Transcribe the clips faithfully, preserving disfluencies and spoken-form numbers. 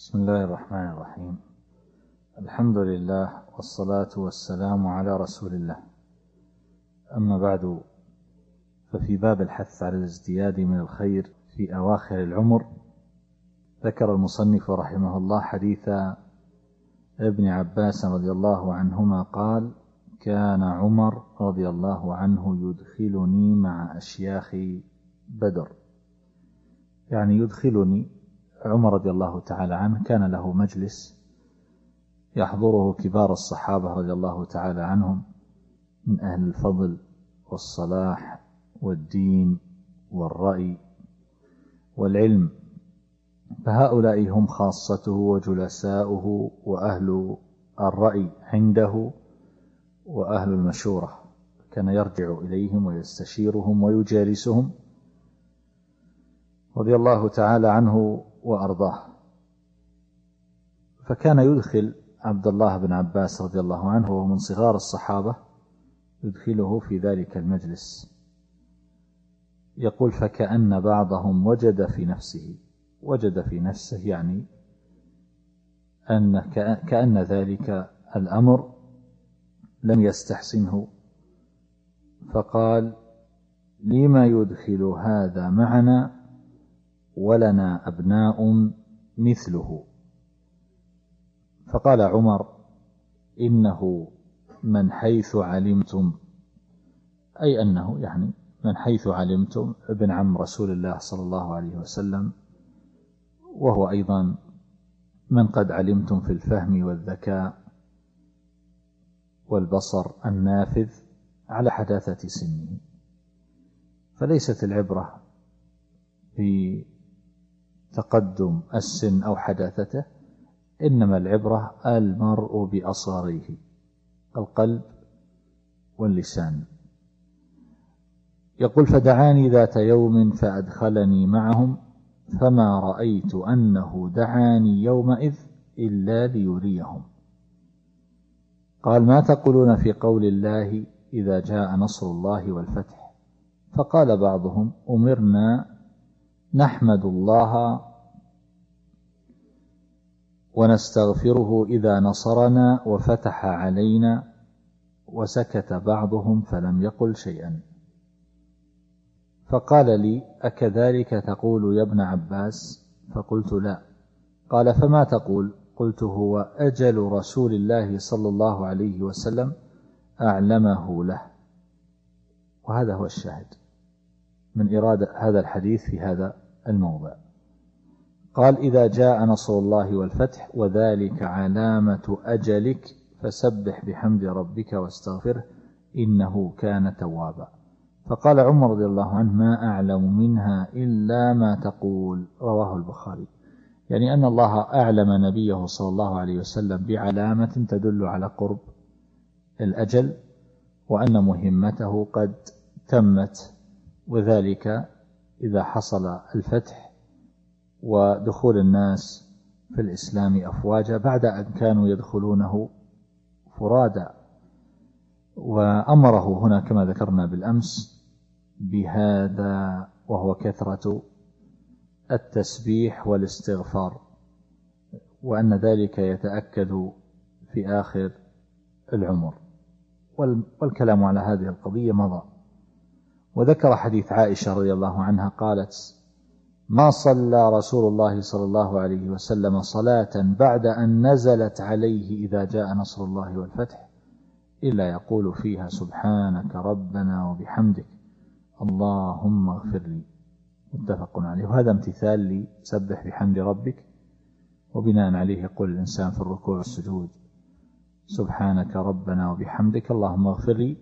بسم الله الرحمن الرحيم. الحمد لله والصلاة والسلام على رسول الله. أما بعد، ففي باب الحث على الازدياد من الخير في أواخر العمر، ذكر المصنف رحمه الله حديث ابن عباس رضي الله عنهما قال: كان عمر رضي الله عنه يدخلني مع أشياخ بدر، يعني يدخلني. عمر رضي الله تعالى عنه كان له مجلس يحضره كبار الصحابة رضي الله تعالى عنهم من أهل الفضل والصلاح والدين والرأي والعلم، فهؤلاء هم خاصته وجلساؤه وأهل الرأي عنده وأهل المشورة. كان يرجع إليهم ويستشيرهم ويجالسهم رضي الله تعالى عنه وأرضاه. فكان يدخل عبد الله بن عباس رضي الله عنه وهو من صغار الصحابة، يدخله في ذلك المجلس. يقول: فكأن بعضهم وجد في نفسه وجد في نفسه يعني أن كأن ذلك الأمر لم يستحسنه، فقال: لما يدخل هذا معنا ولنا أبناء مثله؟ فقال عمر: إنه من حيث علمتم، أي أنه يعني من حيث علمتم ابن عم رسول الله صلى الله عليه وسلم، وهو أيضا من قد علمتم في الفهم والذكاء والبصر النافذ على حداثة سنه. فليست العبرة في تقدم السن أو حداثته، إنما العبرة المرء بأصغريه، القلب واللسان. يقول: فدعاني ذات يوم فأدخلني معهم، فما رأيت أنه دعاني يومئذ إلا ليريهم. قال: ما تقولون في قول الله إذا جاء نصر الله والفتح؟ فقال بعضهم: أمرنا نحمد الله ونستغفره إذا نصرنا وفتح علينا. وسكت بعضهم فلم يقل شيئا. فقال لي: أكذلك تقول يا ابن عباس؟ فقلت: لا. قال: فما تقول؟ قلت: هو أجل رسول الله صلى الله عليه وسلم أعلمه له. وهذا هو الشاهد من إرادة هذا الحديث في هذا الموضع. قال: إذا جاء نصر الله والفتح وذلك علامة أجلك فسبح بحمد ربك واستغفره إنه كان توابا. فقال عمر رضي الله عنه: ما أعلم منها إلا ما تقول. رواه البخاري. يعني أن الله أعلم نبيه صلى الله عليه وسلم بعلامة تدل على قرب الأجل، وأن مهمته قد تمت، وذلك إذا حصل الفتح ودخول الناس في الإسلام أفواجا بعد أن كانوا يدخلونه فرادا. وأمره هنا كما ذكرنا بالأمس بهذا، وهو كثرة التسبيح والاستغفار، وأن ذلك يتأكد في آخر العمر. والكلام على هذه القضية مضى. وذكر حديث عائشة رضي الله عنها قالت: ما صلى رسول الله صلى الله عليه وسلم صلاة بعد أن نزلت عليه إذا جاء نصر الله والفتح إلا يقول فيها: سبحانك ربنا وبحمدك اللهم اغفر لي. متفق عليه. وهذا امتثال لسبح بحمد ربك، وبناء عليه يقول الإنسان في الركوع والسجود: سبحانك ربنا وبحمدك اللهم اغفر لي.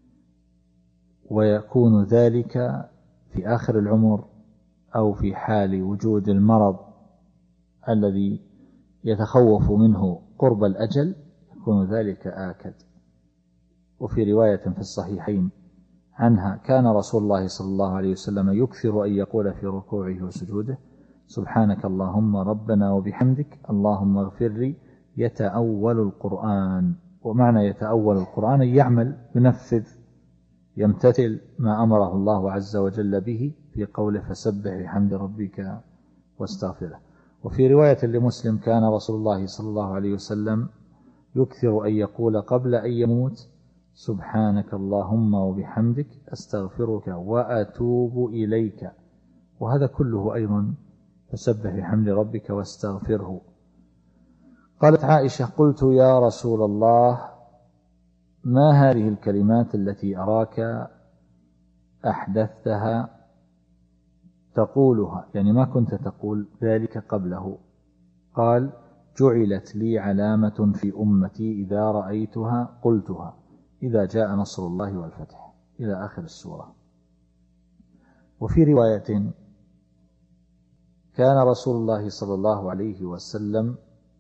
ويكون ذلك في آخر العمر أو في حال وجود المرض الذي يتخوف منه قرب الأجل، يكون ذلك آكد. وفي رواية في الصحيحين عنها: كان رسول الله صلى الله عليه وسلم يكثر أن يقول في ركوعه وسجوده: سبحانك اللهم ربنا وبحمدك اللهم اغفر لي، يتأول القرآن. ومعنى يتأول القرآن يعمل، ينفذ، يمتثل ما أمره الله عز وجل به في قوله: فسبح بحمد ربك واستغفره. وفي رواية لمسلم كان رسول الله صلى الله عليه وسلم يكثر أن يقول قبل أن يموت سبحانك اللهم وبحمدك أستغفرك وأتوب إليك، وهذا كله أيضا فسبح بحمد ربك واستغفره. قالت عائشة قلت يا رسول الله ما هذه الكلمات التي أراك أحدثتها تقولها، يعني ما كنت تقول ذلك قبله؟ قال جعلت لي علامة في أمتي إذا رأيتها قلتها إذا جاء نصر الله والفتح إلى آخر السورة. وفي رواية كان رسول الله صلى الله عليه وسلم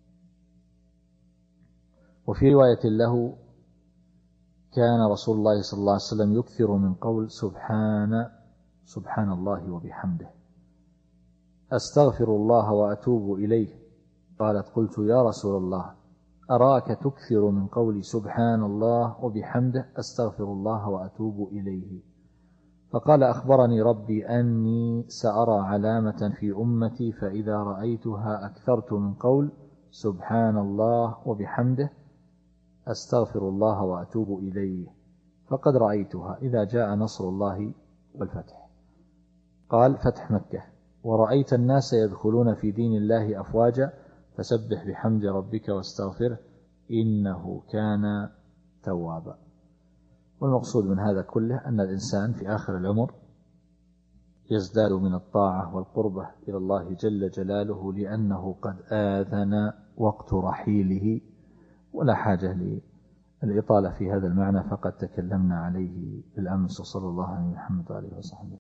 وفي رواية له كان رسول الله صلى الله عليه وسلم يكثر من قول سبحان سبحان الله وبحمده أستغفر الله وأتوب إليه. قالت قلت يا رسول الله أراك تكثر من قول سبحان الله وبحمده أستغفر الله وأتوب إليه. فقال أخبرني ربي أني سأرى علامة في أمتي فإذا رأيتها أكثرت من قول سبحان الله وبحمده أستغفر الله وأتوب إليه، فقد رأيتها إذا جاء نصر الله والفتح. قال فتح مكة ورأيت الناس يدخلون في دين الله أفواجا فسبح بحمد ربك واستغفره إنه كان توابا. والمقصود من هذا كله أن الإنسان في آخر العمر يزداد من الطاعة والقربة إلى الله جل جلاله لأنه قد آذن وقت رحيله، ولا حاجة للإطالة في هذا المعنى فقد تكلمنا عليه بالأمس، وصلى الله عليه محمد وآله وصحبه.